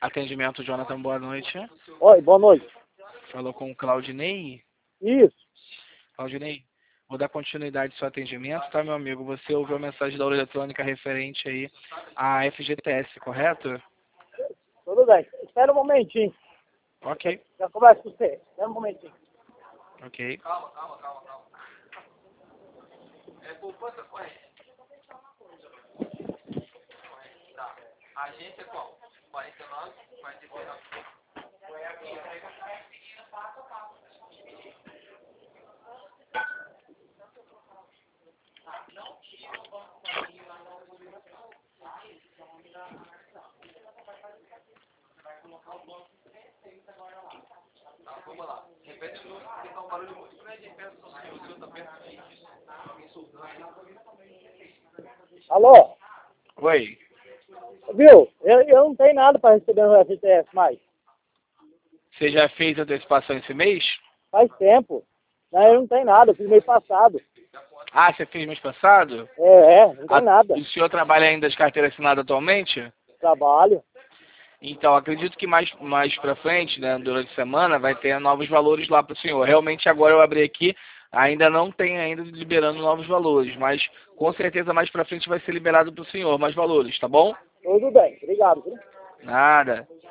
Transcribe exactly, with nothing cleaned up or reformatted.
Atendimento, Jonathan, boa noite. Oi, boa noite. Falou com o Claudinei. Isso. Claudinei, vou dar continuidade ao seu atendimento, tá, meu amigo? Você ouviu a mensagem da hora eletrônica referente aí à F G T S, correto? Tudo bem. Espera um momentinho. Ok, Já converso com você. Espera um momentinho. ok. Calma, calma, calma, calma. É poupança corrente. Tá. A agência é qual? quarenta e nove, quarenta e seis. Tá, vamos lá. Repete de novo, porque tá um barulho muito grande perto do seu, o seu tá perto disso. Alguém soltando aí. Alô? Oi, Viu? Eu, eu não tenho nada para receber no F T S mais. você já fez a antecipação esse mês? Faz tempo. Não, eu não tenho nada. Eu fiz mês passado. Ah, você fez mês passado? É, é. Não tem Ah, nada. o senhor trabalha ainda de carteira assinada atualmente? Trabalho. Então, acredito que mais, mais pra frente, né, durante a semana, vai ter novos valores lá para o senhor. Realmente, agora eu abri aqui, ainda não tem ainda liberando novos valores, mas com certeza mais pra frente vai ser liberado para o senhor mais valores, tá bom? Tudo bem. Obrigado. Viu? Nada.